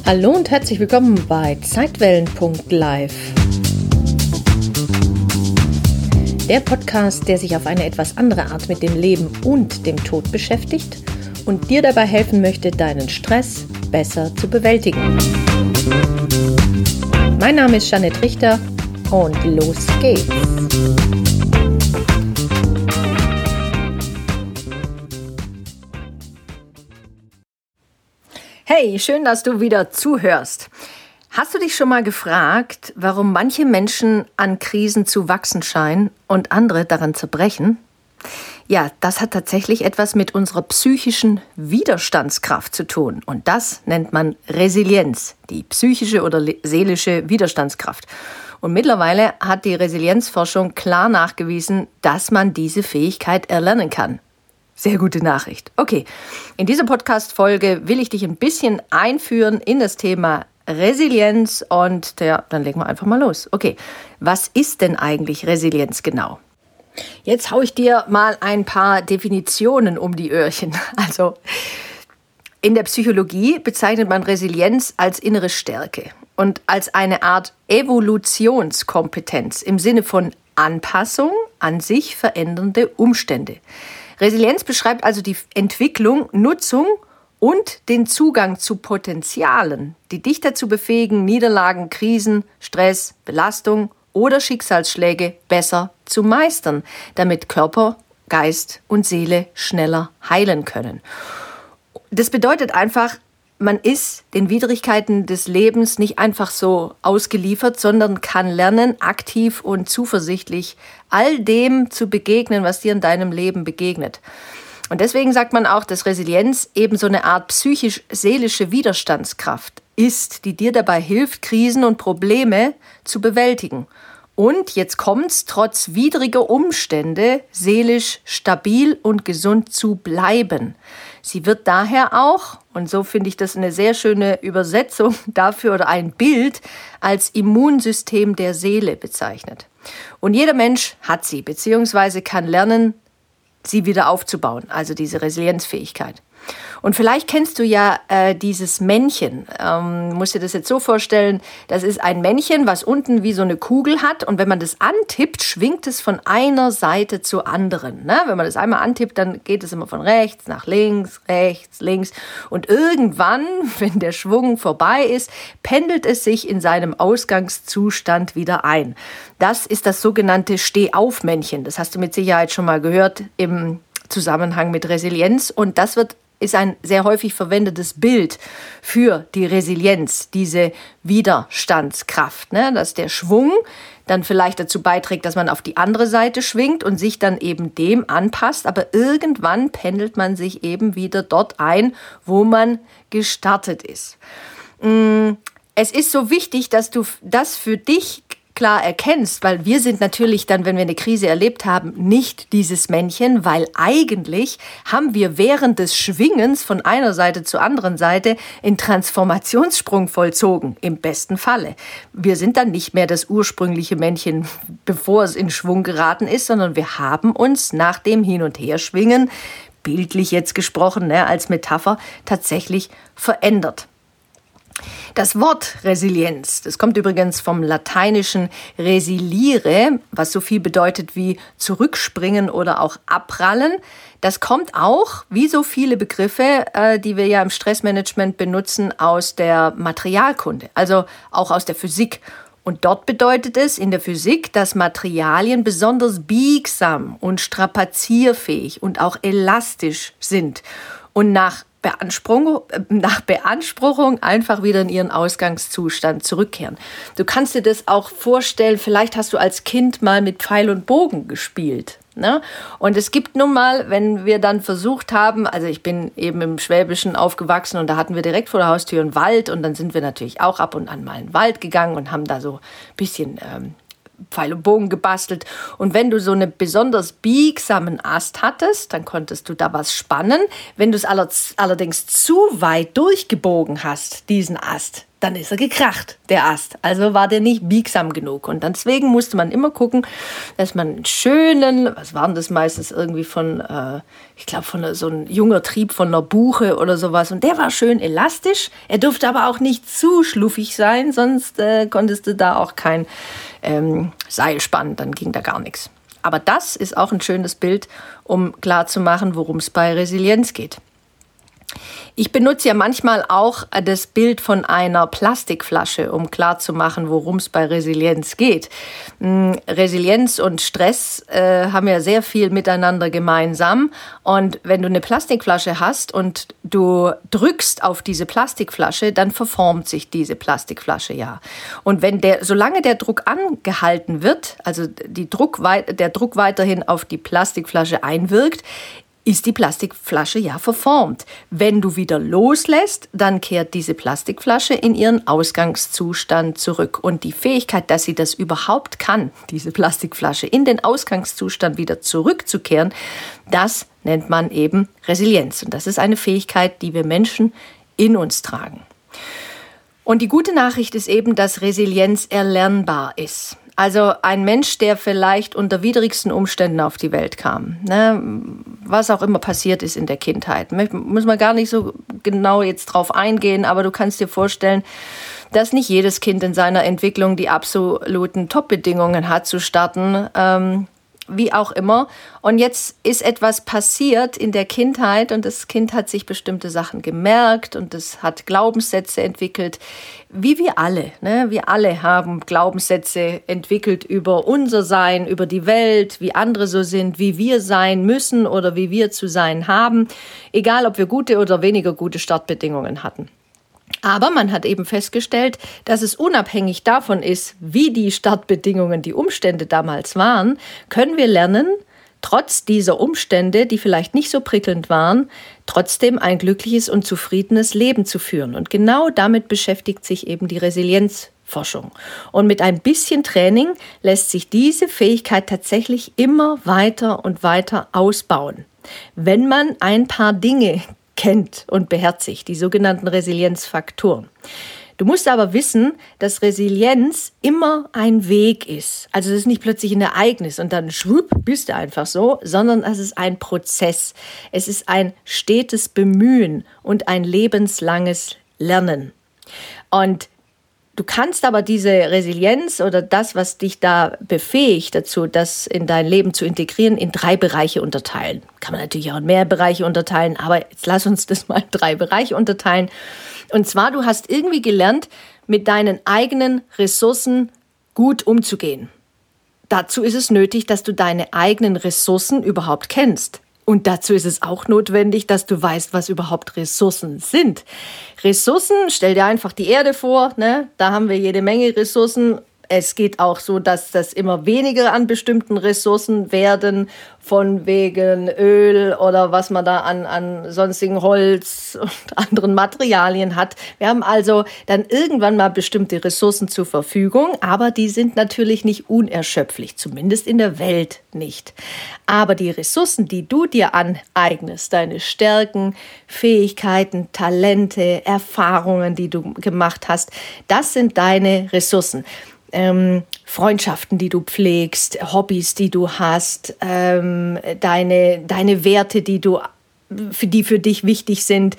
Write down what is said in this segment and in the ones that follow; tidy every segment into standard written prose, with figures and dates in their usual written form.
Hallo und herzlich willkommen bei Zeitwellen.live. Der Podcast, der sich auf eine etwas andere Art mit dem Leben und dem Tod beschäftigt und dir dabei helfen möchte, deinen Stress besser zu bewältigen. Mein Name ist Jeanette Richter und los geht's. Hey, schön, dass du wieder zuhörst. Hast du dich schon mal gefragt, warum manche Menschen an Krisen zu wachsen scheinen und andere daran zerbrechen? Ja, das hat tatsächlich etwas mit unserer psychischen Widerstandskraft zu tun. Und das nennt man Resilienz, die psychische oder seelische Widerstandskraft. Und mittlerweile hat die Resilienzforschung klar nachgewiesen, dass man diese Fähigkeit erlernen kann. Sehr gute Nachricht. Okay, in dieser Podcast-Folge will ich dich ein bisschen einführen in das Thema Resilienz und dann legen wir einfach mal los. Okay, was ist denn eigentlich Resilienz genau? Jetzt haue ich dir mal ein paar Definitionen um die Öhrchen. Also, in der Psychologie bezeichnet man Resilienz als innere Stärke und als eine Art Evolutionskompetenz im Sinne von Anpassung an sich verändernde Umstände. Resilienz beschreibt also die Entwicklung, Nutzung und den Zugang zu Potenzialen, die dich dazu befähigen, Niederlagen, Krisen, Stress, Belastung oder Schicksalsschläge besser zu meistern, damit Körper, Geist und Seele schneller heilen können. Das bedeutet einfach, man ist den Widrigkeiten des Lebens nicht einfach so ausgeliefert, sondern kann lernen, aktiv und zuversichtlich all dem zu begegnen, was dir in deinem Leben begegnet. Und deswegen sagt man auch, dass Resilienz eben so eine Art psychisch-seelische Widerstandskraft ist, die dir dabei hilft, Krisen und Probleme zu bewältigen. Und jetzt kommt's, trotz widriger Umstände seelisch stabil und gesund zu bleiben. Sie wird daher auch, und so finde ich das eine sehr schöne Übersetzung dafür oder ein Bild, als Immunsystem der Seele bezeichnet. Und jeder Mensch hat sie, beziehungsweise kann lernen, sie wieder aufzubauen, also diese Resilienzfähigkeit. Und vielleicht kennst du ja dieses Männchen. Musst dir das jetzt so vorstellen, das ist ein Männchen, was unten wie so eine Kugel hat. Und wenn man das antippt, schwingt es von einer Seite zur anderen. Ne? Wenn man das einmal antippt, dann geht es immer von rechts nach links, rechts, links. Und irgendwann, wenn der Schwung vorbei ist, pendelt es sich in seinem Ausgangszustand wieder ein. Das ist das sogenannte Steh-auf-Männchen. Das hast du mit Sicherheit schon mal gehört im Zusammenhang mit Resilienz. Und das ist ein sehr häufig verwendetes Bild für die Resilienz, diese Widerstandskraft, ne? Dass der Schwung dann vielleicht dazu beiträgt, dass man auf die andere Seite schwingt und sich dann eben dem anpasst, aber irgendwann pendelt man sich eben wieder dort ein, wo man gestartet ist. Es ist so wichtig, dass du das für dich klar erkennst, weil wir sind natürlich dann, wenn wir eine Krise erlebt haben, nicht dieses Männchen, weil eigentlich haben wir während des Schwingens von einer Seite zur anderen Seite einen Transformationssprung vollzogen, im besten Falle. Wir sind dann nicht mehr das ursprüngliche Männchen, bevor es in Schwung geraten ist, sondern wir haben uns nach dem Hin- und Herschwingen, bildlich jetzt gesprochen, als Metapher, tatsächlich verändert. Das Wort Resilienz, das kommt übrigens vom lateinischen resiliere, was so viel bedeutet wie zurückspringen oder auch abprallen. Das kommt auch, wie so viele Begriffe, die wir ja im Stressmanagement benutzen, aus der Materialkunde, also auch aus der Physik. Und dort bedeutet es in der Physik, dass Materialien besonders biegsam und strapazierfähig und auch elastisch sind und nach Beanspruchung einfach wieder in ihren Ausgangszustand zurückkehren. Du kannst dir das auch vorstellen, vielleicht hast du als Kind mal mit Pfeil und Bogen gespielt. Ne? Und es gibt nun mal, wenn wir dann versucht haben, also ich bin eben im Schwäbischen aufgewachsen und da hatten wir direkt vor der Haustür einen Wald und dann sind wir natürlich auch ab und an mal in den Wald gegangen und haben da so ein bisschen Pfeil und Bogen gebastelt. Und wenn du so einen besonders biegsamen Ast hattest, dann konntest du da was spannen. Wenn du es allerdings zu weit durchgebogen hast, diesen Ast, dann ist er gekracht, der Ast. Also war der nicht biegsam genug. Und deswegen musste man immer gucken, dass man einen schönen, was waren das meistens irgendwie ich glaube von so ein junger Trieb von einer Buche oder sowas. Und der war schön elastisch. Er durfte aber auch nicht zu schluffig sein, sonst konntest du da auch kein Seil spannen, dann ging da gar nichts. Aber das ist auch ein schönes Bild, um klarzumachen, worum es bei Resilienz geht. Ich benutze ja manchmal auch das Bild von einer Plastikflasche, um klarzumachen, worum es bei Resilienz geht. Resilienz und Stress haben ja sehr viel miteinander gemeinsam. Und wenn du eine Plastikflasche hast und du drückst auf diese Plastikflasche, dann verformt sich diese Plastikflasche ja. Und solange der Druck angehalten wird, also der Druck weiterhin auf die Plastikflasche einwirkt, ist die Plastikflasche ja verformt. Wenn du wieder loslässt, dann kehrt diese Plastikflasche in ihren Ausgangszustand zurück. Und die Fähigkeit, dass sie das überhaupt kann, diese Plastikflasche in den Ausgangszustand wieder zurückzukehren, das nennt man eben Resilienz. Und das ist eine Fähigkeit, die wir Menschen in uns tragen. Und die gute Nachricht ist eben, dass Resilienz erlernbar ist. Also ein Mensch, der vielleicht unter widrigsten Umständen auf die Welt kam, ne, was auch immer passiert ist in der Kindheit, muss man gar nicht so genau jetzt drauf eingehen, aber du kannst dir vorstellen, dass nicht jedes Kind in seiner Entwicklung die absoluten Top-Bedingungen hat zu starten, wie auch immer. Und jetzt ist etwas passiert in der Kindheit und das Kind hat sich bestimmte Sachen gemerkt und es hat Glaubenssätze entwickelt, wie wir alle. Ne? Wir alle haben Glaubenssätze entwickelt über unser Sein, über die Welt, wie andere so sind, wie wir sein müssen oder wie wir zu sein haben, egal ob wir gute oder weniger gute Startbedingungen hatten. Aber man hat eben festgestellt, dass es unabhängig davon ist, wie die Startbedingungen, die Umstände damals waren, können wir lernen, trotz dieser Umstände, die vielleicht nicht so prickelnd waren, trotzdem ein glückliches und zufriedenes Leben zu führen. Und genau damit beschäftigt sich eben die Resilienzforschung. Und mit ein bisschen Training lässt sich diese Fähigkeit tatsächlich immer weiter und weiter ausbauen. Wenn man ein paar Dinge kennt und beherzigt, die sogenannten Resilienzfaktoren. Du musst aber wissen, dass Resilienz immer ein Weg ist. Also es ist nicht plötzlich ein Ereignis und dann schwupp, bist du einfach so, sondern es ist ein Prozess. Es ist ein stetes Bemühen und ein lebenslanges Lernen. Und du kannst aber diese Resilienz oder das, was dich da befähigt dazu, das in dein Leben zu integrieren, in 3 Bereiche unterteilen. Kann man natürlich auch in mehr Bereiche unterteilen, aber jetzt lass uns das mal in 3 Bereiche unterteilen. Und zwar, du hast irgendwie gelernt, mit deinen eigenen Ressourcen gut umzugehen. Dazu ist es nötig, dass du deine eigenen Ressourcen überhaupt kennst. Und dazu ist es auch notwendig, dass du weißt, was überhaupt Ressourcen sind. Ressourcen, stell dir einfach die Erde vor, ne? Da haben wir jede Menge Ressourcen. Es geht auch so, dass das immer weniger an bestimmten Ressourcen werden, von wegen Öl oder was man da an sonstigen Holz und anderen Materialien hat. Wir haben also dann irgendwann mal bestimmte Ressourcen zur Verfügung, aber die sind natürlich nicht unerschöpflich, zumindest in der Welt nicht. Aber die Ressourcen, die du dir aneignest, deine Stärken, Fähigkeiten, Talente, Erfahrungen, die du gemacht hast, das sind deine Ressourcen. Freundschaften, die du pflegst, Hobbys, die du hast, deine Werte, die für dich wichtig sind.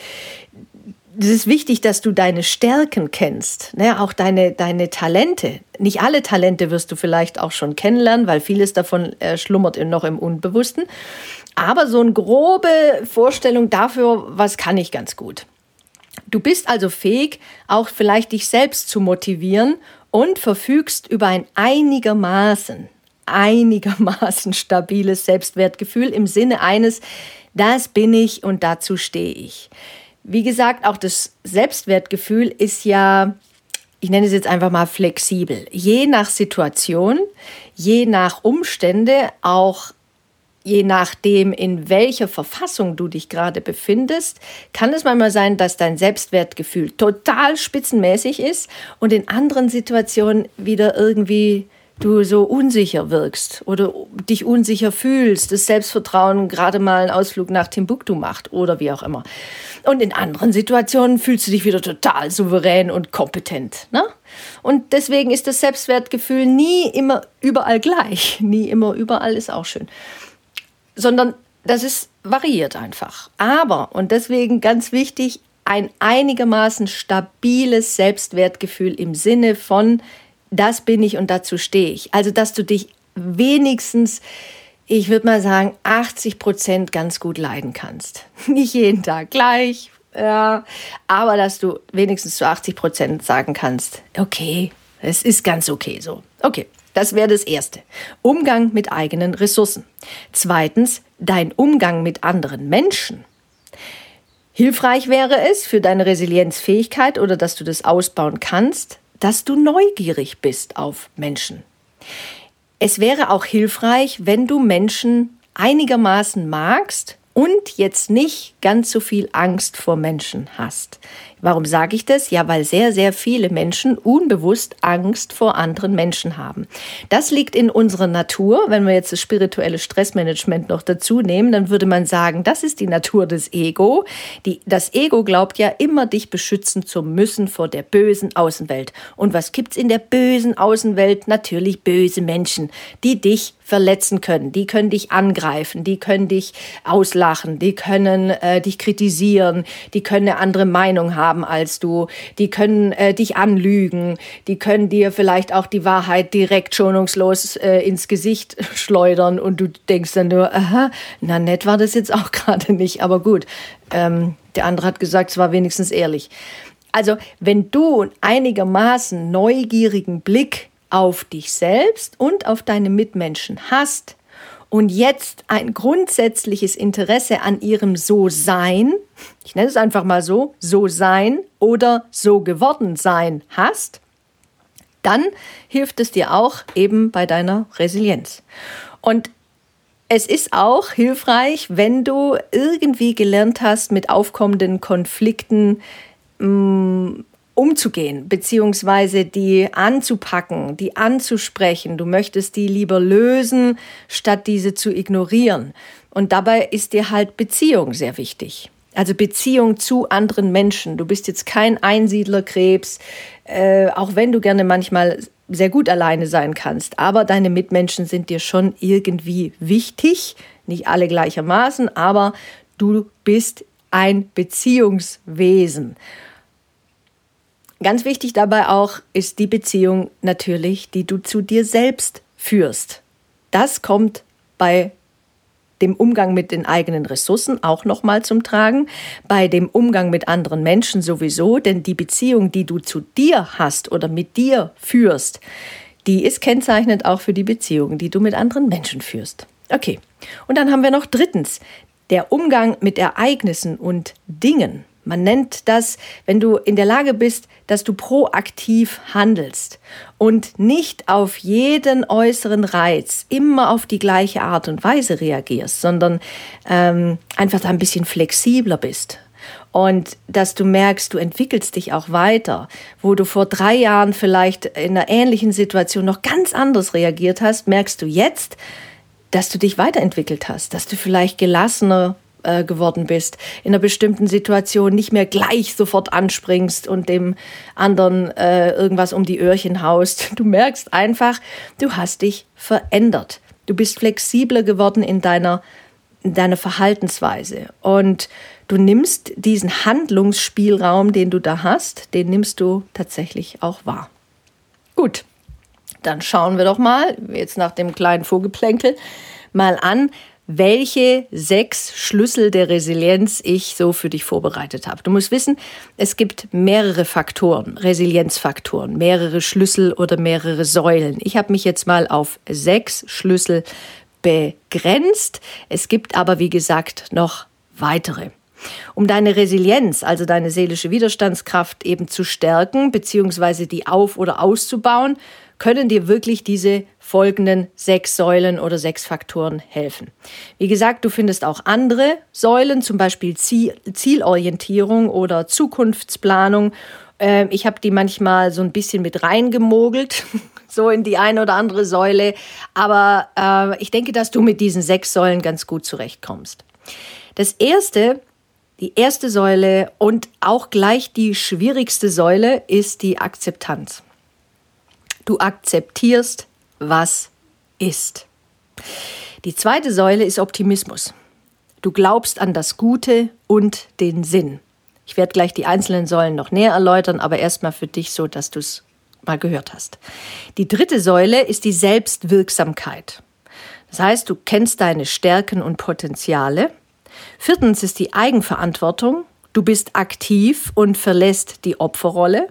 Es ist wichtig, dass du deine Stärken kennst, ne? Auch deine Talente. Nicht alle Talente wirst du vielleicht auch schon kennenlernen, weil vieles davon schlummert noch im Unbewussten. Aber so eine grobe Vorstellung dafür, was kann ich ganz gut. Du bist also fähig, auch vielleicht dich selbst zu motivieren und verfügst über ein einigermaßen stabiles Selbstwertgefühl im Sinne eines, das bin ich und dazu stehe ich. Wie gesagt, auch das Selbstwertgefühl ist ja, ich nenne es jetzt einfach mal flexibel. Je nach Situation, je nach Umstände, auch je nachdem, in welcher Verfassung du dich gerade befindest, kann es manchmal sein, dass dein Selbstwertgefühl total spitzenmäßig ist und in anderen Situationen wieder irgendwie du so unsicher wirkst oder dich unsicher fühlst, das Selbstvertrauen gerade mal einen Ausflug nach Timbuktu macht oder wie auch immer. Und in anderen Situationen fühlst du dich wieder total souverän und kompetent, ne? Und deswegen ist das Selbstwertgefühl nie immer überall gleich. Nie immer überall ist auch schön. Sondern das ist variiert einfach. Aber, und deswegen ganz wichtig, ein einigermaßen stabiles Selbstwertgefühl im Sinne von, das bin ich und dazu stehe ich. Also, dass du dich wenigstens, ich würde mal sagen, 80% ganz gut leiden kannst. Nicht jeden Tag gleich, ja, aber dass du wenigstens zu 80% sagen kannst, okay, es ist ganz okay so. Okay, das wäre das Erste. Umgang mit eigenen Ressourcen. Zweitens, dein Umgang mit anderen Menschen. Hilfreich wäre es für deine Resilienzfähigkeit oder dass du das ausbauen kannst, dass du neugierig bist auf Menschen. Es wäre auch hilfreich, wenn du Menschen einigermaßen magst und jetzt nicht ganz so viel Angst vor Menschen hast. Warum sage ich das? Ja, weil sehr, sehr viele Menschen unbewusst Angst vor anderen Menschen haben. Das liegt in unserer Natur. Wenn wir jetzt das spirituelle Stressmanagement noch dazu nehmen, dann würde man sagen, das ist die Natur des Ego. Das Ego glaubt ja immer, dich beschützen zu müssen vor der bösen Außenwelt. Und was gibt's in der bösen Außenwelt? Natürlich böse Menschen, die dich verletzen können. Die können dich angreifen, die können dich auslachen, die können dich kritisieren, die können eine andere Meinung haben als du, die können dich anlügen, die können dir vielleicht auch die Wahrheit direkt schonungslos ins Gesicht schleudern und du denkst dann nur, aha, na nett war das jetzt auch gerade nicht, aber gut, der andere hat gesagt, es war wenigstens ehrlich. Also wenn du einen einigermaßen neugierigen Blick auf dich selbst und auf deine Mitmenschen hast und jetzt ein grundsätzliches Interesse an ihrem So-Sein, ich nenne es einfach mal So-Sein oder so geworden sein hast, dann hilft es dir auch eben bei deiner Resilienz. Und es ist auch hilfreich, wenn du irgendwie gelernt hast, mit aufkommenden Konflikten umzugehen, beziehungsweise die anzupacken, die anzusprechen. Du möchtest die lieber lösen, statt diese zu ignorieren. Und dabei ist dir halt Beziehung sehr wichtig. Also Beziehung zu anderen Menschen. Du bist jetzt kein Einsiedlerkrebs, auch wenn du gerne manchmal sehr gut alleine sein kannst. Aber deine Mitmenschen sind dir schon irgendwie wichtig. Nicht alle gleichermaßen, aber du bist ein Beziehungswesen. Ganz wichtig dabei auch ist die Beziehung natürlich, die du zu dir selbst führst. Das kommt bei dem Umgang mit den eigenen Ressourcen auch nochmal zum Tragen, bei dem Umgang mit anderen Menschen sowieso, denn die Beziehung, die du zu dir hast oder mit dir führst, die ist kennzeichnend auch für die Beziehungen, die du mit anderen Menschen führst. Okay, und dann haben wir noch drittens, der Umgang mit Ereignissen und Dingen. Man nennt das, wenn du in der Lage bist, dass du proaktiv handelst und nicht auf jeden äußeren Reiz immer auf die gleiche Art und Weise reagierst, sondern einfach da ein bisschen flexibler bist. Und dass du merkst, du entwickelst dich auch weiter, wo du vor 3 Jahren vielleicht in einer ähnlichen Situation noch ganz anders reagiert hast, merkst du jetzt, dass du dich weiterentwickelt hast, dass du vielleicht gelassener geworden bist, in einer bestimmten Situation nicht mehr gleich sofort anspringst und dem anderen irgendwas um die Öhrchen haust. Du merkst einfach, du hast dich verändert. Du bist flexibler geworden in deiner Verhaltensweise und du nimmst diesen Handlungsspielraum, den du da hast, den nimmst du tatsächlich auch wahr. Gut, dann schauen wir doch mal, jetzt nach dem kleinen Vorgeplänkel, mal an, welche 6 Schlüssel der Resilienz ich so für dich vorbereitet habe. Du musst wissen, es gibt mehrere Faktoren, Resilienzfaktoren, mehrere Schlüssel oder mehrere Säulen. Ich habe mich jetzt mal auf 6 Schlüssel begrenzt. Es gibt aber, wie gesagt, noch weitere. Um deine Resilienz, also deine seelische Widerstandskraft eben zu stärken, beziehungsweise die auf- oder auszubauen, können dir wirklich diese folgenden 6 Säulen oder 6 Faktoren helfen. Wie gesagt, du findest auch andere Säulen, zum Beispiel Zielorientierung oder Zukunftsplanung. Ich habe die manchmal so ein bisschen mit reingemogelt. so in die eine oder andere Säule. Aber ich denke, dass du mit diesen 6 Säulen ganz gut zurechtkommst. Die erste Säule und auch gleich die schwierigste Säule ist die Akzeptanz. Du akzeptierst, was ist. Die zweite Säule ist Optimismus. Du glaubst an das Gute und den Sinn. Ich werde gleich die einzelnen Säulen noch näher erläutern, aber erstmal für dich so, dass du es mal gehört hast. Die dritte Säule ist die Selbstwirksamkeit. Das heißt, du kennst deine Stärken und Potenziale. 4. ist die Eigenverantwortung. Du bist aktiv und verlässt die Opferrolle.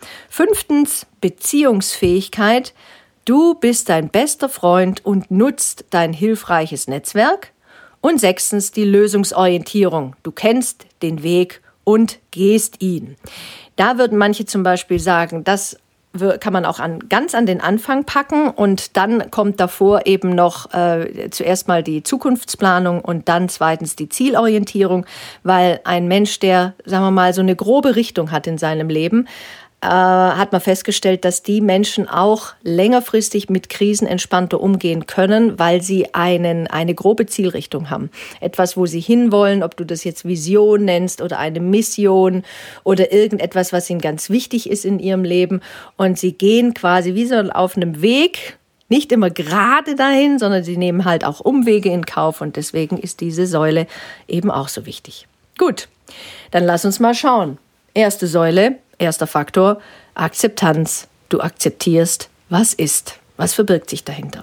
5. Beziehungsfähigkeit. Du bist dein bester Freund und nutzt dein hilfreiches Netzwerk. Und 6. die Lösungsorientierung. Du kennst den Weg und gehst ihn. Da würden manche zum Beispiel sagen, das kann man auch ganz an den Anfang packen und dann kommt davor eben noch zuerst mal die Zukunftsplanung und dann 2. die Zielorientierung, weil ein Mensch, der, sagen wir mal, so eine grobe Richtung hat in seinem Leben, hat man festgestellt, dass die Menschen auch längerfristig mit Krisen entspannter umgehen können, weil sie eine grobe Zielrichtung haben. Etwas, wo sie hinwollen, ob du das jetzt Vision nennst oder eine Mission oder irgendetwas, was ihnen ganz wichtig ist in ihrem Leben. Und sie gehen quasi wie so auf einem Weg, nicht immer gerade dahin, sondern sie nehmen halt auch Umwege in Kauf. Und deswegen ist diese Säule eben auch so wichtig. Gut, dann lass uns mal schauen. Erste Säule. Erster Faktor, Akzeptanz. Du akzeptierst, was ist. Was verbirgt sich dahinter?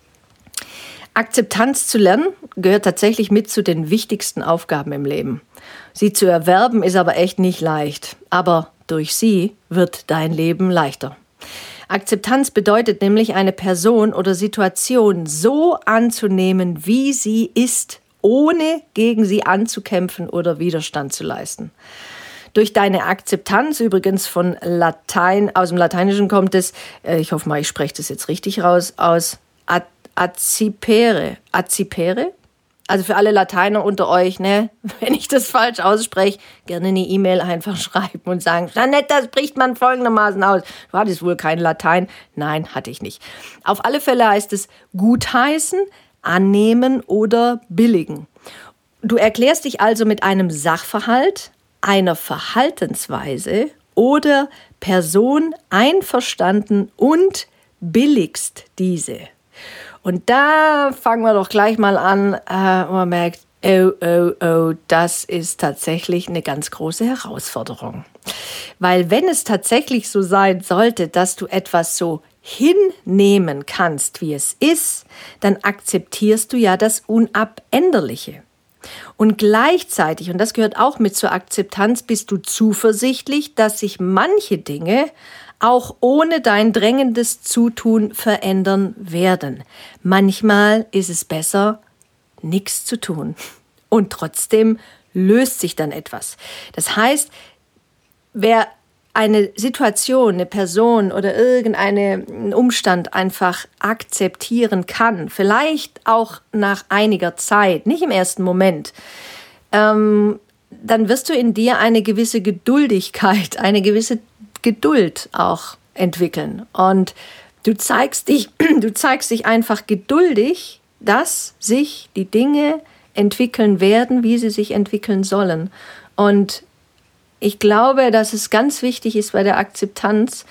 Akzeptanz zu lernen gehört tatsächlich mit zu den wichtigsten Aufgaben im Leben. Sie zu erwerben ist aber echt nicht leicht. Aber durch sie wird dein Leben leichter. Akzeptanz bedeutet nämlich, eine Person oder Situation so anzunehmen, wie sie ist, ohne gegen sie anzukämpfen oder Widerstand zu leisten. Durch deine Akzeptanz, übrigens von Latein, aus dem Lateinischen kommt es, ich hoffe mal, ich spreche das jetzt richtig raus, aus accipere. Accipere? Also für alle Lateiner unter euch, ne, wenn ich das falsch ausspreche, gerne eine E-Mail einfach schreiben und sagen, Jeanette, das spricht man folgendermaßen aus. Du hattest wohl kein Latein? Nein, hatte ich nicht. Auf alle Fälle heißt es gutheißen, annehmen oder billigen. Du erklärst dich also mit einem Sachverhalt, einer Verhaltensweise oder Person einverstanden und billigst diese. Und da fangen wir doch gleich mal an, wo man merkt, das ist tatsächlich eine ganz große Herausforderung. Weil wenn es tatsächlich so sein sollte, dass du etwas so hinnehmen kannst, wie es ist, dann akzeptierst du ja das Unabänderliche. Und gleichzeitig, und das gehört auch mit zur Akzeptanz, bist du zuversichtlich, dass sich manche Dinge auch ohne dein drängendes Zutun verändern werden. Manchmal ist es besser, nichts zu tun. Und trotzdem löst sich dann etwas. Das heißt, wer eine Situation, eine Person oder irgendeinen Umstand einfach akzeptieren kann, vielleicht auch nach einiger Zeit, nicht im ersten Moment, dann wirst du in dir eine gewisse Geduldigkeit, eine gewisse Geduld auch entwickeln. Und du zeigst dich einfach geduldig, dass sich die Dinge entwickeln werden, wie sie sich entwickeln sollen. Und ich glaube, dass es ganz wichtig ist bei der Akzeptanz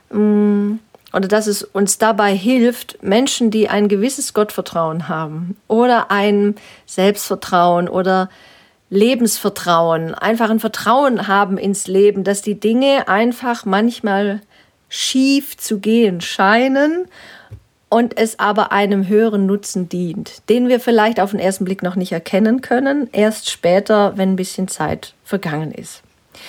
oder dass es uns dabei hilft, Menschen, die ein gewisses Gottvertrauen haben oder ein Selbstvertrauen oder Lebensvertrauen, einfach ein Vertrauen haben ins Leben, dass die Dinge einfach manchmal schief zu gehen scheinen und es aber einem höheren Nutzen dient, den wir vielleicht auf den ersten Blick noch nicht erkennen können, erst später, wenn ein bisschen Zeit vergangen ist.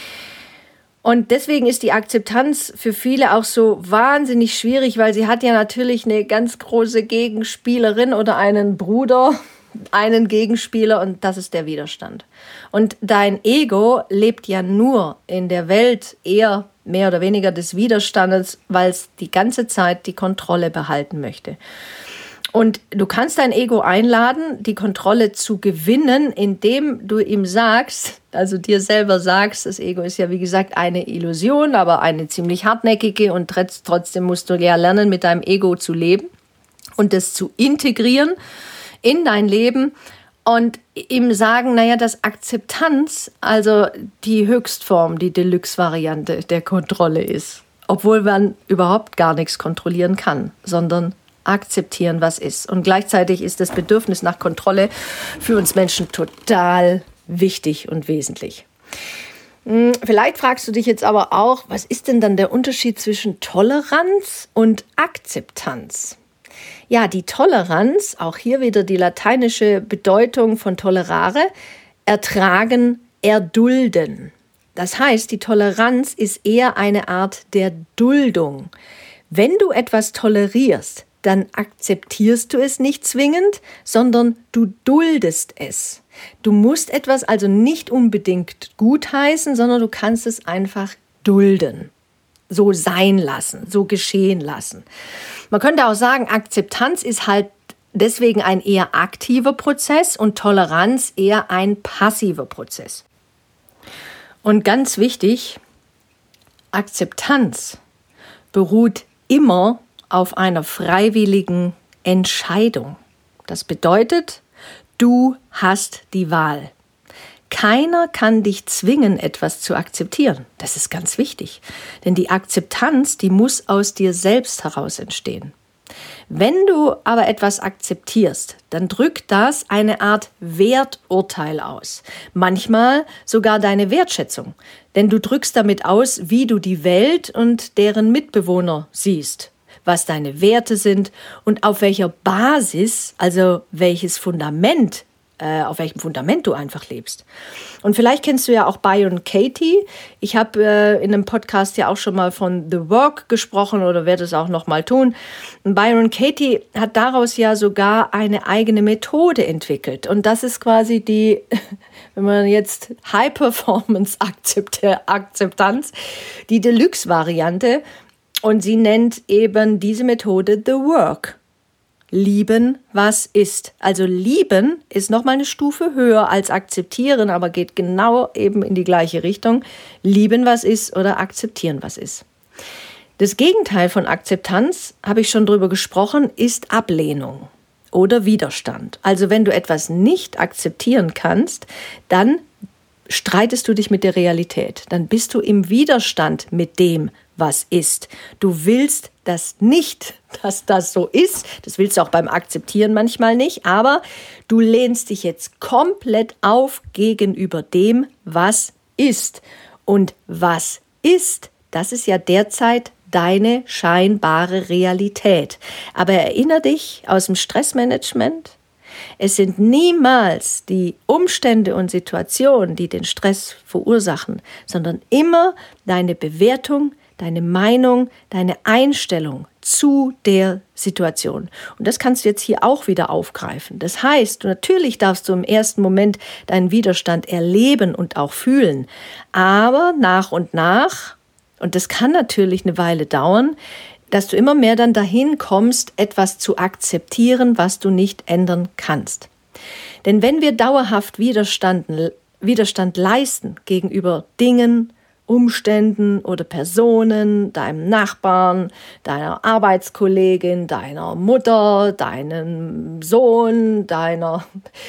Und deswegen ist die Akzeptanz für viele auch so wahnsinnig schwierig, weil sie hat ja natürlich eine ganz große Gegenspielerin oder einen Bruder, einen Gegenspieler, und das ist der Widerstand. Und dein Ego lebt ja nur in der Welt eher mehr oder weniger des Widerstandes, weil es die ganze Zeit die Kontrolle behalten möchte. Und du kannst dein Ego einladen, die Kontrolle zu gewinnen, indem du ihm sagst, also dir selber sagst, das Ego ist ja wie gesagt eine Illusion, aber eine ziemlich hartnäckige, und trotzdem musst du ja lernen, mit deinem Ego zu leben und das zu integrieren in dein Leben und ihm sagen, naja, dass Akzeptanz also die Höchstform, die Deluxe-Variante der Kontrolle ist. Obwohl man überhaupt gar nichts kontrollieren kann, sondern akzeptieren, was ist. Und gleichzeitig ist das Bedürfnis nach Kontrolle für uns Menschen total wichtig und wesentlich. Vielleicht fragst du dich jetzt aber auch, was ist denn dann der Unterschied zwischen Toleranz und Akzeptanz? Ja, die Toleranz, auch hier wieder die lateinische Bedeutung von tolerare, ertragen, erdulden. Das heißt, die Toleranz ist eher eine Art der Duldung. Wenn du etwas tolerierst, dann akzeptierst du es nicht zwingend, sondern du duldest es. Du musst etwas also nicht unbedingt gutheißen, sondern du kannst es einfach dulden. So sein lassen, so geschehen lassen. Man könnte auch sagen, Akzeptanz ist halt deswegen ein eher aktiver Prozess und Toleranz eher ein passiver Prozess. Und ganz wichtig, Akzeptanz beruht immer auf einer freiwilligen Entscheidung. Das bedeutet, du hast die Wahl. Keiner kann dich zwingen, etwas zu akzeptieren. Das ist ganz wichtig. Denn die Akzeptanz, die muss aus dir selbst heraus entstehen. Wenn du aber etwas akzeptierst, dann drückt das eine Art Werturteil aus. Manchmal sogar deine Wertschätzung. Denn du drückst damit aus, wie du die Welt und deren Mitbewohner siehst, was deine Werte sind und auf welcher Basis, also welches Fundament, auf welchem Fundament du einfach lebst. Und vielleicht kennst du ja auch Byron Katie. Ich habe in einem Podcast ja auch schon mal von The Work gesprochen oder werde es auch noch mal tun. Und Byron Katie hat daraus ja sogar eine eigene Methode entwickelt. Und das ist quasi die, wenn man jetzt High-Performance-Akzeptanz, die Deluxe-Variante. Und sie nennt eben diese Methode The Work. Lieben, was ist. Also lieben ist nochmal eine Stufe höher als akzeptieren, aber geht genau eben in die gleiche Richtung. Lieben, was ist oder akzeptieren, was ist. Das Gegenteil von Akzeptanz, habe ich schon drüber gesprochen, ist Ablehnung oder Widerstand. Also wenn du etwas nicht akzeptieren kannst, dann streitest du dich mit der Realität. Dann bist du im Widerstand mit dem, was ist. Du willst das nicht, dass das so ist. Das willst du auch beim Akzeptieren manchmal nicht. Aber du lehnst dich jetzt komplett auf gegenüber dem, was ist. Und was ist, das ist ja derzeit deine scheinbare Realität. Aber erinnere dich aus dem Stressmanagement, es sind niemals die Umstände und Situationen, die den Stress verursachen, sondern immer deine Bewertung, deine Meinung, deine Einstellung zu der Situation. Und das kannst du jetzt hier auch wieder aufgreifen. Das heißt, natürlich darfst du im ersten Moment deinen Widerstand erleben und auch fühlen. Aber nach und nach, und das kann natürlich eine Weile dauern, dass du immer mehr dann dahin kommst, etwas zu akzeptieren, was du nicht ändern kannst. Denn wenn wir dauerhaft Widerstand leisten gegenüber Dingen, Umständen oder Personen, deinem Nachbarn, deiner Arbeitskollegin, deiner Mutter, deinem Sohn, deiner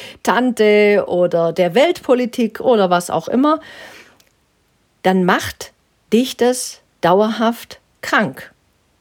Tante oder der Weltpolitik oder was auch immer, dann macht dich das dauerhaft krank.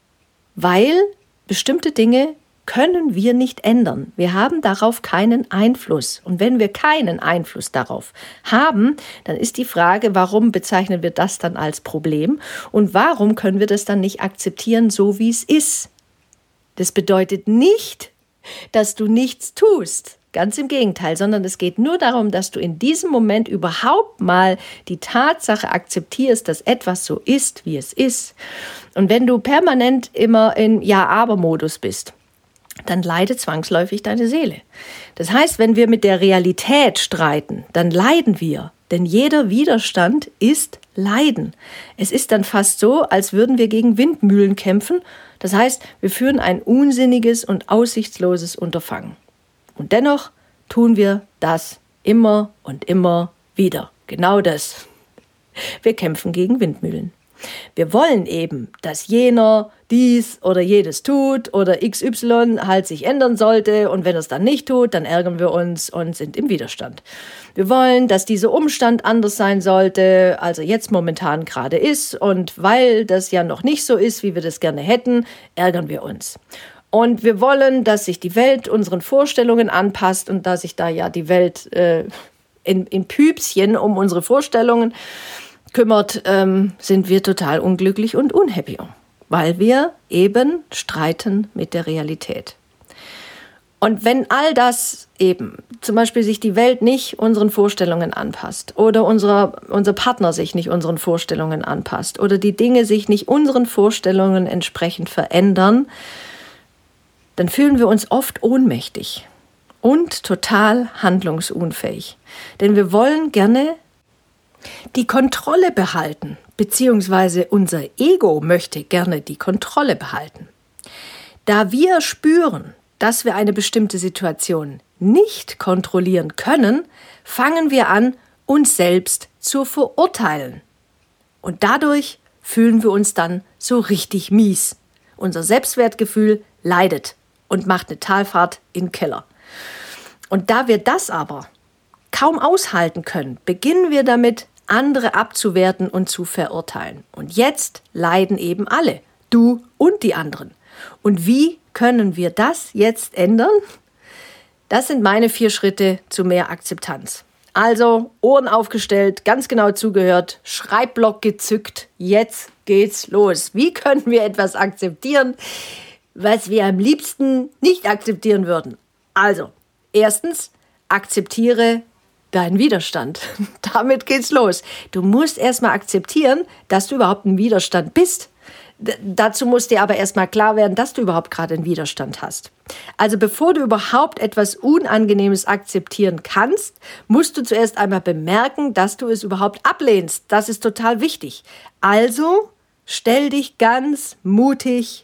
Weil bestimmte Dinge können wir nicht ändern. Wir haben darauf keinen Einfluss. Und wenn wir keinen Einfluss darauf haben, dann ist die Frage, warum bezeichnen wir das dann als Problem und warum können wir das dann nicht akzeptieren, so wie es ist? Das bedeutet nicht, dass du nichts tust. Ganz im Gegenteil, sondern es geht nur darum, dass du in diesem Moment überhaupt mal die Tatsache akzeptierst, dass etwas so ist, wie es ist. Und wenn du permanent immer in Ja-Aber-Modus bist, dann leidet zwangsläufig deine Seele. Das heißt, wenn wir mit der Realität streiten, dann leiden wir. Denn jeder Widerstand ist Leiden. Es ist dann fast so, als würden wir gegen Windmühlen kämpfen. Das heißt, wir führen ein unsinniges und aussichtsloses Unterfangen. Und dennoch tun wir das immer und immer wieder. Genau das. Wir kämpfen gegen Windmühlen. Wir wollen eben, dass jener dies oder jedes tut oder XY halt sich ändern sollte und wenn er es dann nicht tut, dann ärgern wir uns und sind im Widerstand. Wir wollen, dass dieser Umstand anders sein sollte, als er jetzt momentan gerade ist und weil das ja noch nicht so ist, wie wir das gerne hätten, ärgern wir uns. Und wir wollen, dass sich die Welt unseren Vorstellungen anpasst und da sich da ja die Welt in Püpschen um unsere Vorstellungen kümmert, sind wir total unglücklich und unhappy, weil wir eben streiten mit der Realität. Und wenn all das eben, zum Beispiel sich die Welt nicht unseren Vorstellungen anpasst oder unser Partner sich nicht unseren Vorstellungen anpasst oder die Dinge sich nicht unseren Vorstellungen entsprechend verändern, dann fühlen wir uns oft ohnmächtig und total handlungsunfähig. Denn wir wollen gerne die Kontrolle behalten, beziehungsweise unser Ego möchte gerne die Kontrolle behalten. Da wir spüren, dass wir eine bestimmte Situation nicht kontrollieren können, fangen wir an, uns selbst zu verurteilen. Und dadurch fühlen wir uns dann so richtig mies. Unser Selbstwertgefühl leidet und macht eine Talfahrt in den Keller. Und da wir das aber kaum aushalten können, beginnen wir damit, andere abzuwerten und zu verurteilen. Und jetzt leiden eben alle, du und die anderen. Und wie können wir das jetzt ändern? Das sind meine 4 Schritte zu mehr Akzeptanz. Also Ohren aufgestellt, ganz genau zugehört, Schreibblock gezückt, jetzt geht's los. Wie können wir etwas akzeptieren, was wir am liebsten nicht akzeptieren würden? Also, erstens, akzeptiere deinen Widerstand. Damit geht's los. Du musst erstmal akzeptieren, dass du überhaupt ein Widerstand bist. Dazu muss dir aber erstmal klar werden, dass du überhaupt gerade einen Widerstand hast. Also bevor du überhaupt etwas Unangenehmes akzeptieren kannst, musst du zuerst einmal bemerken, dass du es überhaupt ablehnst. Das ist total wichtig. Also stell dich ganz mutig,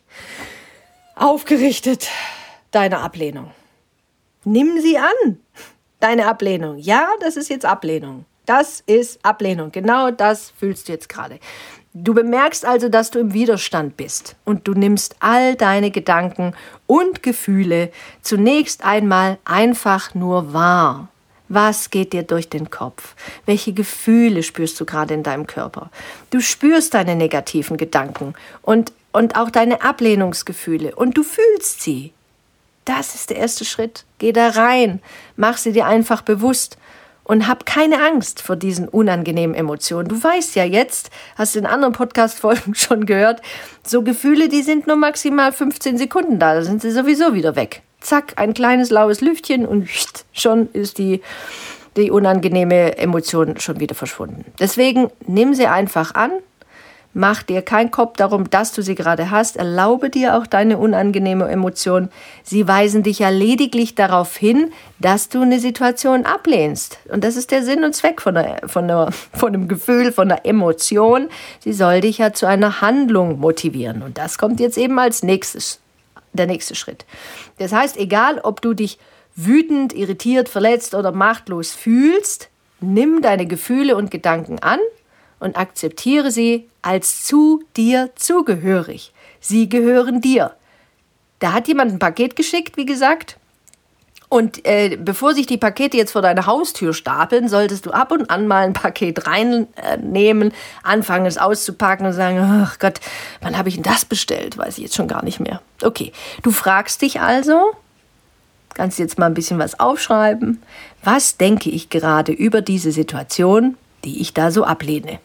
aufgerichtet deiner Ablehnung. Nimm sie an. Deine Ablehnung. Ja, das ist jetzt Ablehnung. Das ist Ablehnung. Genau das fühlst du jetzt gerade. Du bemerkst also, dass du im Widerstand bist und du nimmst all deine Gedanken und Gefühle zunächst einmal einfach nur wahr. Was geht dir durch den Kopf? Welche Gefühle spürst du gerade in deinem Körper? Du spürst deine negativen Gedanken und auch deine Ablehnungsgefühle und du fühlst sie. Das ist der erste Schritt. Geh da rein, mach sie dir einfach bewusst und hab keine Angst vor diesen unangenehmen Emotionen. Du weißt ja jetzt, hast du in anderen Podcast-Folgen schon gehört, so Gefühle, die sind nur maximal 15 Sekunden da sind sie sowieso wieder weg. Zack, ein kleines laues Lüftchen und schon ist die unangenehme Emotion schon wieder verschwunden. Deswegen nimm sie einfach an. Mach dir keinen Kopf darum, dass du sie gerade hast. Erlaube dir auch deine unangenehme Emotion. Sie weisen dich ja lediglich darauf hin, dass du eine Situation ablehnst. Und das ist der Sinn und Zweck von einem Gefühl, von einer Emotion. Sie soll dich ja zu einer Handlung motivieren. Und das kommt jetzt eben als nächstes, der nächste Schritt. Das heißt, egal ob du dich wütend, irritiert, verletzt oder machtlos fühlst, nimm deine Gefühle und Gedanken an und akzeptiere sie als zu dir zugehörig. Sie gehören dir. Da hat jemand ein Paket geschickt, wie gesagt. Und bevor sich die Pakete jetzt vor deiner Haustür stapeln, solltest du ab und an mal ein Paket reinnehmen, anfangen es auszupacken und sagen, ach Gott, wann habe ich denn das bestellt? Weiß ich jetzt schon gar nicht mehr. Okay, du fragst dich also, kannst jetzt mal ein bisschen was aufschreiben, was denke ich gerade über diese Situation, die ich da so ablehne?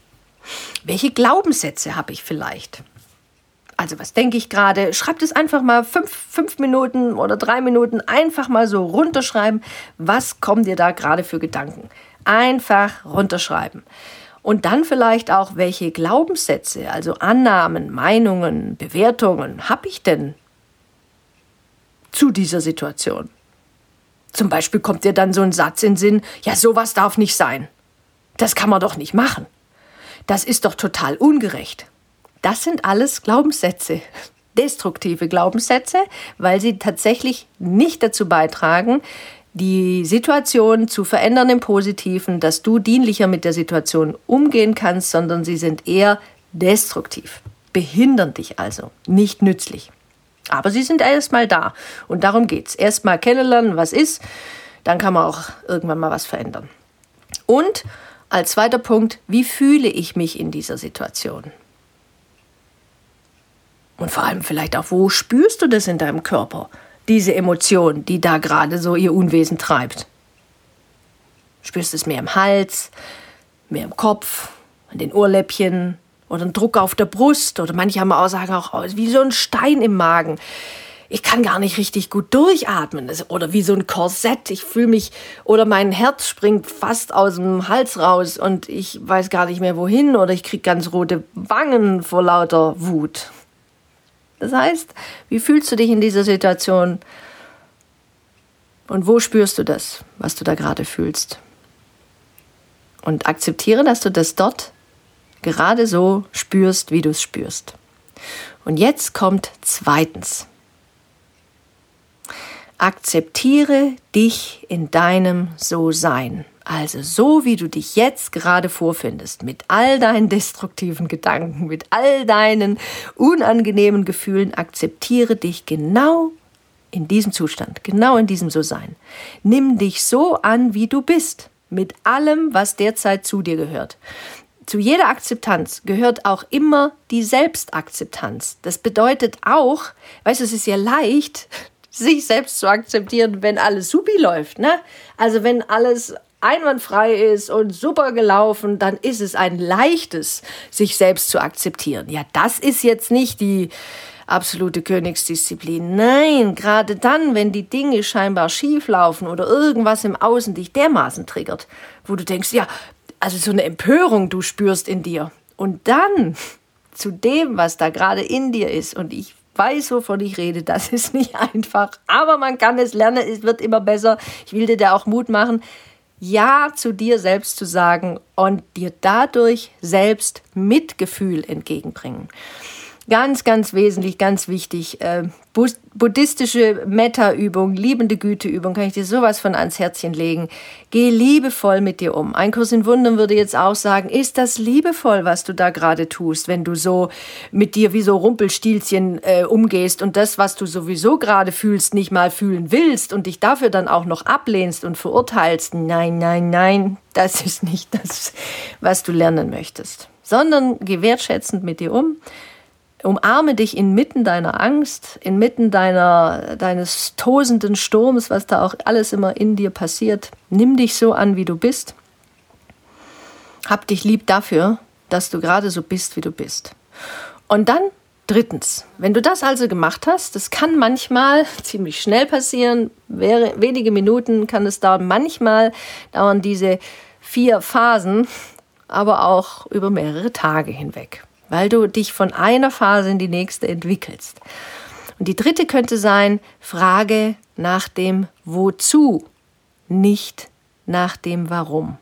Welche Glaubenssätze habe ich vielleicht? Also was denke ich gerade? Schreib das einfach mal 5 Minuten oder 3 Minuten einfach mal so runterschreiben. Was kommen dir da gerade für Gedanken? Einfach runterschreiben. Und dann vielleicht auch, welche Glaubenssätze, also Annahmen, Meinungen, Bewertungen habe ich denn zu dieser Situation? Zum Beispiel kommt dir dann so ein Satz in den Sinn, ja, sowas darf nicht sein. Das kann man doch nicht machen. Das ist doch total ungerecht. Das sind alles Glaubenssätze, destruktive Glaubenssätze, weil sie tatsächlich nicht dazu beitragen, die Situation zu verändern im Positiven, dass du dienlicher mit der Situation umgehen kannst, sondern sie sind eher destruktiv, behindern dich also, nicht nützlich. Aber sie sind erstmal da und darum geht's. Erstmal kennenlernen, was ist, dann kann man auch irgendwann mal was verändern. Und als zweiter Punkt, wie fühle ich mich in dieser Situation? Und vor allem vielleicht auch, wo spürst du das in deinem Körper? Diese Emotion, die da gerade so ihr Unwesen treibt. Spürst du es mehr im Hals, mehr im Kopf, an den Ohrläppchen oder einen Druck auf der Brust? Oder manche haben auch sagen auch, wie so ein Stein im Magen. Ich kann gar nicht richtig gut durchatmen. Oder wie so ein Korsett. Ich fühle mich, oder mein Herz springt fast aus dem Hals raus und ich weiß gar nicht mehr wohin. Oder ich kriege ganz rote Wangen vor lauter Wut. Das heißt, wie fühlst du dich in dieser Situation? Und wo spürst du das, was du da gerade fühlst? Und akzeptiere, dass du das dort gerade so spürst, wie du es spürst. Und jetzt kommt zweitens. Akzeptiere dich in deinem So-Sein. Also so, wie du dich jetzt gerade vorfindest, mit all deinen destruktiven Gedanken, mit all deinen unangenehmen Gefühlen, akzeptiere dich genau in diesem Zustand, genau in diesem So-Sein. Nimm dich so an, wie du bist, mit allem, was derzeit zu dir gehört. Zu jeder Akzeptanz gehört auch immer die Selbstakzeptanz. Das bedeutet auch, weißt du, es ist ja leicht, sich selbst zu akzeptieren, wenn alles supi läuft, ne? Also wenn alles einwandfrei ist und super gelaufen, dann ist es ein leichtes, sich selbst zu akzeptieren. Ja, das ist jetzt nicht die absolute Königsdisziplin. Nein, gerade dann, wenn die Dinge scheinbar schief laufen oder irgendwas im Außen dich dermaßen triggert, wo du denkst, ja, also so eine Empörung du spürst in dir. Und dann zu dem, was da gerade in dir ist, und ich weiß, wovon ich rede, das ist nicht einfach, aber man kann es lernen, es wird immer besser. Ich will dir da auch Mut machen, Ja zu dir selbst zu sagen und dir dadurch selbst Mitgefühl entgegenbringen. Ganz, ganz wesentlich, ganz wichtig. Buddhistische Metta-Übung, liebende Güte-Übung, kann ich dir sowas von ans Herzchen legen. Geh liebevoll mit dir um. Ein Kurs in Wundern würde jetzt auch sagen, ist das liebevoll, was du da gerade tust, wenn du so mit dir wie so Rumpelstilzchen umgehst und das, was du sowieso gerade fühlst, nicht mal fühlen willst und dich dafür dann auch noch ablehnst und verurteilst. Nein, nein, nein, das ist nicht das, was du lernen möchtest. Sondern geh wertschätzend mit dir um. Umarme dich inmitten deiner Angst, inmitten deines tosenden Sturms, was da auch alles immer in dir passiert. Nimm dich so an, wie du bist. Hab dich lieb dafür, dass du gerade so bist, wie du bist. Und dann drittens, wenn du das also gemacht hast, das kann manchmal ziemlich schnell passieren, wenige Minuten kann es dauern, manchmal dauern diese 4 Phasen, aber auch über mehrere Tage hinweg, weil du dich von einer Phase in die nächste entwickelst. Und die dritte könnte sein, frage nach dem Wozu, nicht nach dem Warum.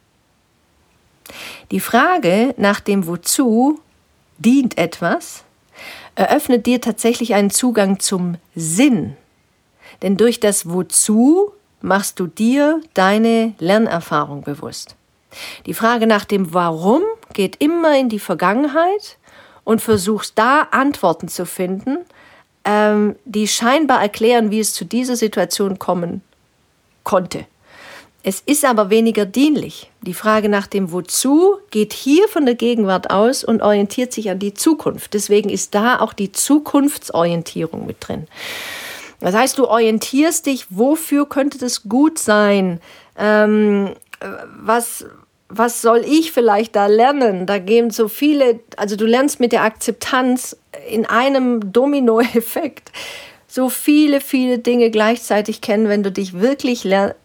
Die Frage nach dem Wozu dient etwas, eröffnet dir tatsächlich einen Zugang zum Sinn. Denn durch das Wozu machst du dir deine Lernerfahrung bewusst. Die Frage nach dem Warum geht immer in die Vergangenheit und versuchst da Antworten zu finden, die scheinbar erklären, wie es zu dieser Situation kommen konnte. Es ist aber weniger dienlich. Die Frage nach dem Wozu geht hier von der Gegenwart aus und orientiert sich an die Zukunft. Deswegen ist da auch die Zukunftsorientierung mit drin. Das heißt, du orientierst dich, wofür könnte das gut sein? Was soll ich vielleicht da lernen? Da gehen so viele, also du lernst mit der Akzeptanz in einem Dominoeffekt so viele, viele Dinge gleichzeitig kennen, wenn du dich wirklich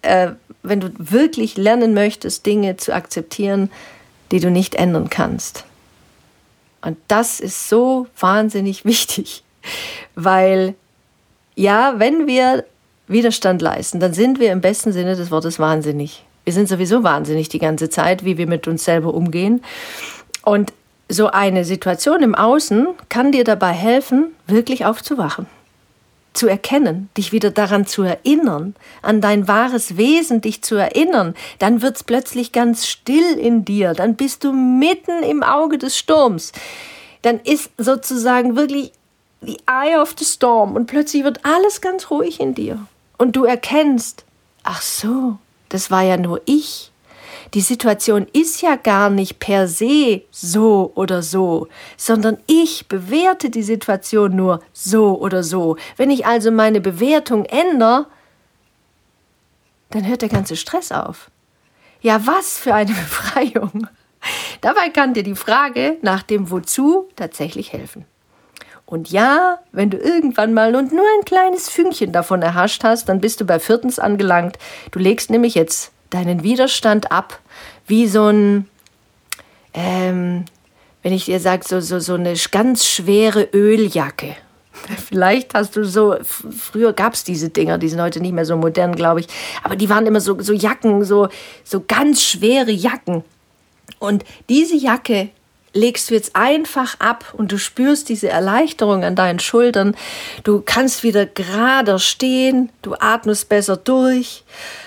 lernen möchtest, Dinge zu akzeptieren, die du nicht ändern kannst. Und das ist so wahnsinnig wichtig, weil ja, wenn wir Widerstand leisten, dann sind wir im besten Sinne des Wortes wahnsinnig. Wir sind sowieso wahnsinnig die ganze Zeit, wie wir mit uns selber umgehen. Und so eine Situation im Außen kann dir dabei helfen, wirklich aufzuwachen. Zu erkennen, dich wieder daran zu erinnern, an dein wahres Wesen dich zu erinnern. Dann wird's plötzlich ganz still in dir. Dann bist du mitten im Auge des Sturms. Dann ist sozusagen wirklich the eye of the storm. Und plötzlich wird alles ganz ruhig in dir. Und du erkennst, ach so, das war ja nur ich. Die Situation ist ja gar nicht per se so oder so, sondern ich bewerte die Situation nur so oder so. Wenn ich also meine Bewertung ändere, dann hört der ganze Stress auf. Ja, was für eine Befreiung. Dabei kann dir die Frage nach dem Wozu tatsächlich helfen. Und ja, wenn du irgendwann mal und nur ein kleines Fünkchen davon erhascht hast, dann bist du bei 4. angelangt. Du legst nämlich jetzt deinen Widerstand ab, wie so ein, wenn ich dir sage, so eine ganz schwere Öljacke. Vielleicht hast du so, früher gab es diese Dinger, die sind heute nicht mehr so modern, glaube ich, aber die waren immer so Jacken, so ganz schwere Jacken. Und diese Jacke legst du jetzt einfach ab und du spürst diese Erleichterung an deinen Schultern. Du kannst wieder gerader stehen, du atmest besser durch.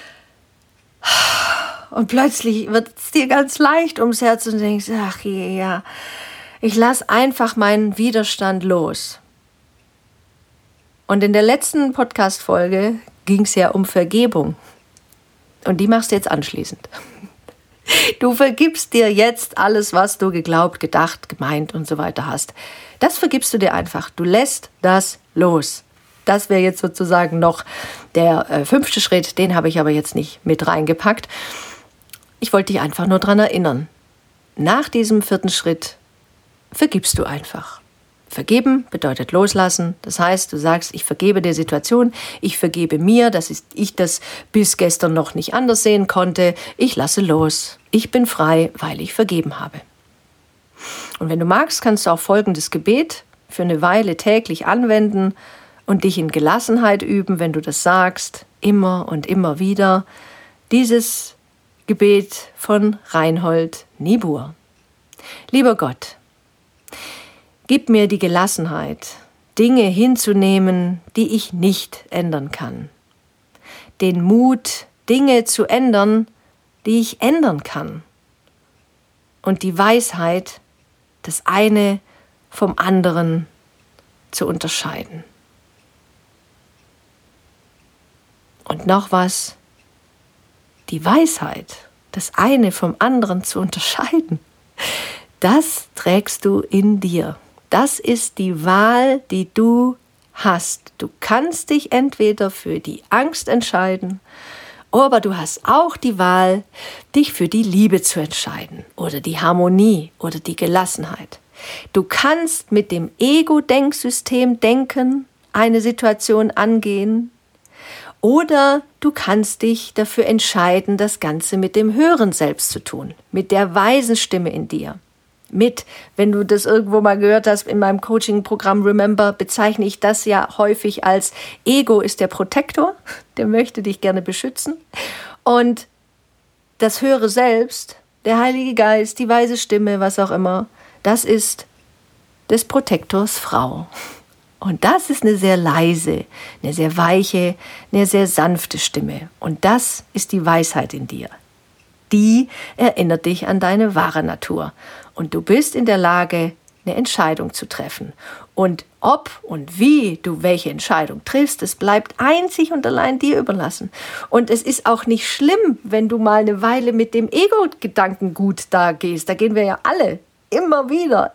Und plötzlich wird es dir ganz leicht ums Herz und du denkst, ach ja, ich lasse einfach meinen Widerstand los. Und in der letzten Podcast-Folge ging es ja um Vergebung. Und die machst du jetzt anschließend. Du vergibst dir jetzt alles, was du geglaubt, gedacht, gemeint und so weiter hast. Das vergibst du dir einfach. Du lässt das los. Das wäre jetzt sozusagen noch der 5. Schritt. Den habe ich aber jetzt nicht mit reingepackt. Ich wollte dich einfach nur daran erinnern. Nach diesem 4. Schritt vergibst du einfach. Vergeben bedeutet loslassen. Das heißt, du sagst, ich vergebe der Situation, ich vergebe mir, dass ich das bis gestern noch nicht anders sehen konnte. Ich lasse los. Ich bin frei, weil ich vergeben habe. Und wenn du magst, kannst du auch folgendes Gebet für eine Weile täglich anwenden und dich in Gelassenheit üben, wenn du das sagst, immer und immer wieder. Dieses Gebet von Reinhold Niebuhr. Lieber Gott, gib mir die Gelassenheit, Dinge hinzunehmen, die ich nicht ändern kann. Den Mut, Dinge zu ändern, die ich ändern kann. Und die Weisheit, das eine vom anderen zu unterscheiden. Und noch was, die Weisheit, das eine vom anderen zu unterscheiden, das trägst du in dir. Das ist die Wahl, die du hast. Du kannst dich entweder für die Angst entscheiden, aber du hast auch die Wahl, dich für die Liebe zu entscheiden oder die Harmonie oder die Gelassenheit. Du kannst mit dem Ego-Denksystem denken, eine Situation angehen, oder du kannst dich dafür entscheiden, das Ganze mit dem höheren Selbst zu tun, mit der weisen Stimme in dir. Wenn du das irgendwo mal gehört hast, in meinem Coaching-Programm Remember, bezeichne ich das ja häufig als Ego ist der Protektor, der möchte dich gerne beschützen. Und das höhere Selbst, der Heilige Geist, die weise Stimme, was auch immer, das ist des Protektors Frau. Und das ist eine sehr leise, eine sehr weiche, eine sehr sanfte Stimme. Und das ist die Weisheit in dir. Die erinnert dich an deine wahre Natur. Und du bist in der Lage, eine Entscheidung zu treffen. Und ob und wie du welche Entscheidung triffst, das bleibt einzig und allein dir überlassen. Und es ist auch nicht schlimm, wenn du mal eine Weile mit dem Ego-Gedankengut da gehst. Da gehen wir ja alle immer wieder.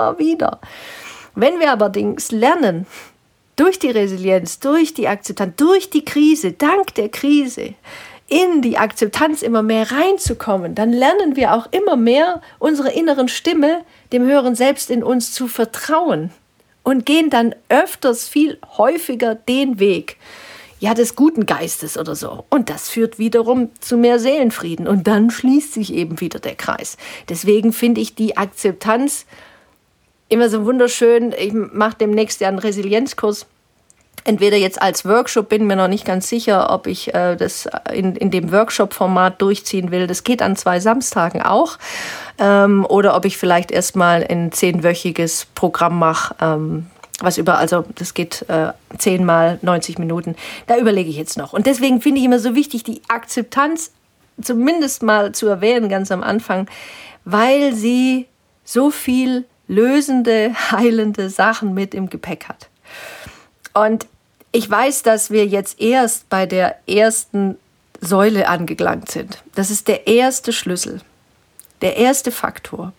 Wenn wir allerdings lernen, durch die Resilienz, durch die Akzeptanz, durch die Krise, dank der Krise, in die Akzeptanz immer mehr reinzukommen, dann lernen wir auch immer mehr unserer inneren Stimme, dem höheren Selbst in uns zu vertrauen und gehen dann öfters, viel häufiger den Weg, des guten Geistes oder so. Und das führt wiederum zu mehr Seelenfrieden und dann schließt sich eben wieder der Kreis. Deswegen finde ich die Akzeptanz immer so wunderschön. Ich mache demnächst ja einen Resilienzkurs. Entweder jetzt als Workshop, bin mir noch nicht ganz sicher, ob ich das in dem Workshop-Format durchziehen will. Das geht an 2 Samstagen auch. Oder ob ich vielleicht erstmal ein 10-wöchiges Programm mache, also das geht 10 mal 90 Minuten. Da überlege ich jetzt noch. Und deswegen finde ich immer so wichtig, die Akzeptanz zumindest mal zu erwähnen, ganz am Anfang, weil sie so viel lösende, heilende Sachen mit im Gepäck hat. Und ich weiß, dass wir jetzt erst bei der ersten Säule angelangt sind. Das ist der erste Schlüssel, der erste Faktor,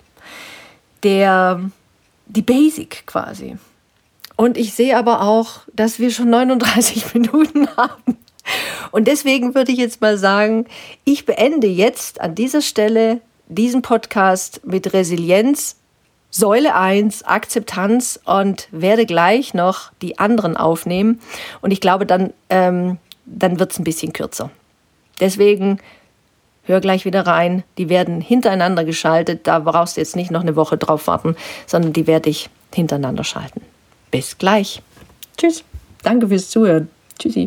die Basic quasi. Und ich sehe aber auch, dass wir schon 39 Minuten haben. Und deswegen würde ich jetzt mal sagen, ich beende jetzt an dieser Stelle diesen Podcast mit Resilienz, Säule 1, Akzeptanz, und werde gleich noch die anderen aufnehmen. Und ich glaube, dann wird es ein bisschen kürzer. Deswegen hör gleich wieder rein. Die werden hintereinander geschaltet. Da brauchst du jetzt nicht noch eine Woche drauf warten, sondern die werde ich hintereinander schalten. Bis gleich. Tschüss. Danke fürs Zuhören. Tschüssi.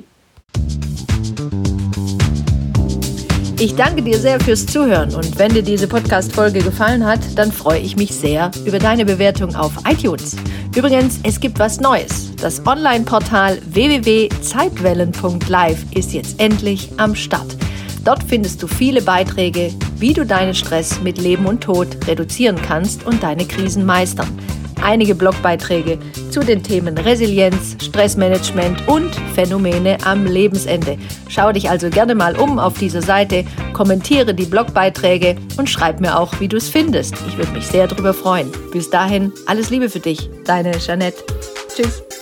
Ich danke dir sehr fürs Zuhören, und wenn dir diese Podcast-Folge gefallen hat, dann freue ich mich sehr über deine Bewertung auf iTunes. Übrigens, es gibt was Neues. Das Online-Portal www.zeitwellen.live ist jetzt endlich am Start. Dort findest du viele Beiträge, wie du deinen Stress mit Leben und Tod reduzieren kannst und deine Krisen meistern. Einige Blogbeiträge zu den Themen Resilienz, Stressmanagement und Phänomene am Lebensende. Schau dich also gerne mal um auf dieser Seite, kommentiere die Blogbeiträge und schreib mir auch, wie du es findest. Ich würde mich sehr darüber freuen. Bis dahin, alles Liebe für dich, deine Jeanette. Tschüss.